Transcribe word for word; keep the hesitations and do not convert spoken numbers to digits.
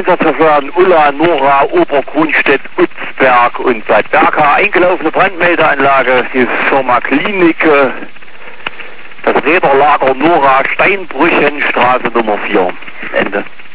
Einsatzverfahren Ulla, Nora, Obergrunstedt, Utzberg und Bad Berka. Eingelaufene Brandmeldeanlage, die Firma Klinik, das Räderlager Nora, Steinbrüchenstraße Nummer vier. Ende.